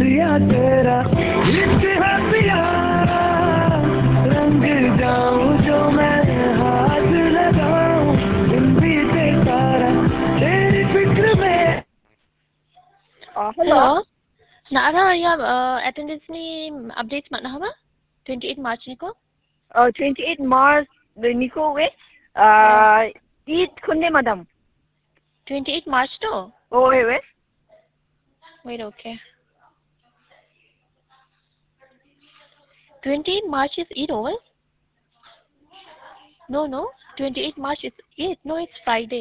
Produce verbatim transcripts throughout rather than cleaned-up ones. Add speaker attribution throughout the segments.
Speaker 1: नजरिया तेरा इतिहासिया रंग जाऊं जो मैं हाथ लगाऊं दिन बीते सारा तेरी फिक्र में.
Speaker 2: Uh, hello.
Speaker 3: Hello. Nara, ya uh, attendance ni updates mana haba? twenty-eight March ni ko?
Speaker 2: Uh, twenty-eight March the Nico way. Uh, Eid kunde madam.
Speaker 3: twenty-eight March to?
Speaker 2: Oh wait wait.
Speaker 3: Wait, okay. twenty-eight March is Eid over? No, no. twenty-eight March is Eid. No, it's Friday.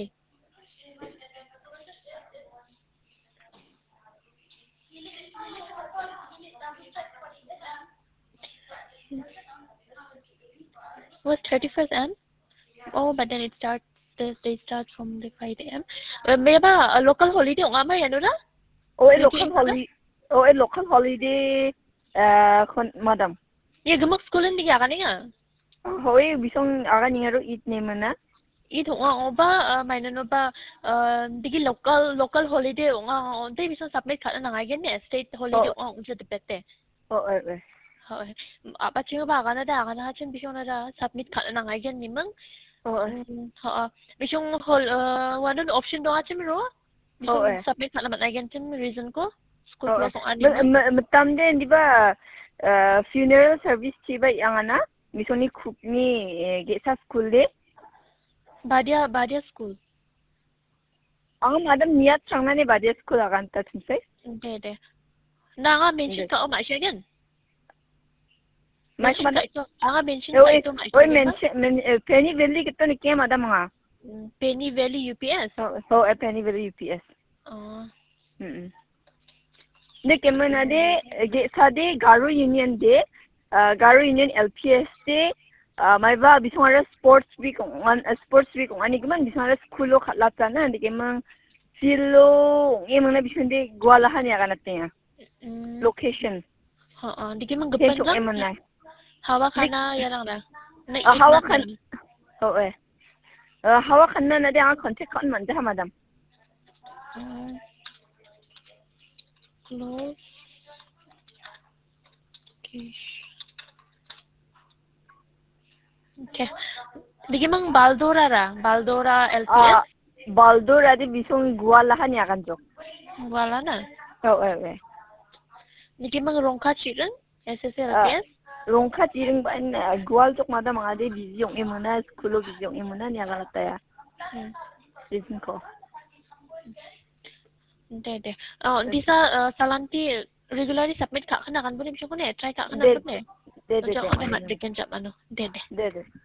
Speaker 3: Was thirty-first M? Oh, but then it starts, the day starts from the five A M. Uh, may ba uh, local holiday ang ama yan na?
Speaker 2: Oh, a local holiday. Oh, a local holiday. Uh, madam.
Speaker 3: Yeah, gamak school hindi ka kaniya.
Speaker 2: Oh, eh, bisong aga ningaro Eid name na.
Speaker 3: Eid nga ba may no ba digi local local holiday nga onte bisong submit ka na nga yan state holiday nga unsa depete.
Speaker 2: Oh, eh, eh.
Speaker 3: Okay. Apa chinga ba kana da kana chin bisong na da submit ka na nga yan nimang.
Speaker 2: Oh,
Speaker 3: ha. Bisong hol one option do atin ro. Bisong submit ka naman again tin reason ko. School plus ang ani.
Speaker 2: Matam din di ba funeral service ti ba yang ana? Bisong ni cook ni get sa school de.
Speaker 3: Badia Badia school.
Speaker 2: Ang madam niat sang na ni Badia school akan ta tumse.
Speaker 3: De de. Na nga mention ka o ma siya yan.
Speaker 2: Mas madam
Speaker 3: ito. Ang mention ka ito ma siya.
Speaker 2: Oy mention Penny Valley kito ni kaya madam nga.
Speaker 3: Penny Valley U P S.
Speaker 2: Oh, oh Penny Valley U P S.
Speaker 3: Oh.
Speaker 2: Hmm. De kemana de ge sa de Garo Union de Garo Union L P S de may ba bisong ara sports week on sports week on ani gaman bisong ara schoolo khatla na de kemang silo emang na bisong de gwalahan ya kanat niya. Location.
Speaker 3: Ha, di kemang gapan lang. Hawa kana ya lang na.
Speaker 2: Hawa kan. Oh eh. Hawa kan na na de ang contact kan man da madam.
Speaker 3: Close. Okay. Okay. Di mang Baldora ra, Baldora L P S.
Speaker 2: Baldora di bisong gwalahan ya kan jok.
Speaker 3: Gwala na.
Speaker 2: Oh eh eh.
Speaker 3: Di mang Rongka Chiren S S L P S.
Speaker 2: Rongka Chiren ba en gwal jok madam mga de bisyong imuna skulo bisyong imuna niya kalata ya. Reason ko.
Speaker 3: De de. Oh, di sa Salanti regularly submit ka kana kan bune bisyo ko ne try ka kana bune.
Speaker 2: De de de.
Speaker 3: Ojo ko de mat de kan jap ano. De de.
Speaker 2: De de.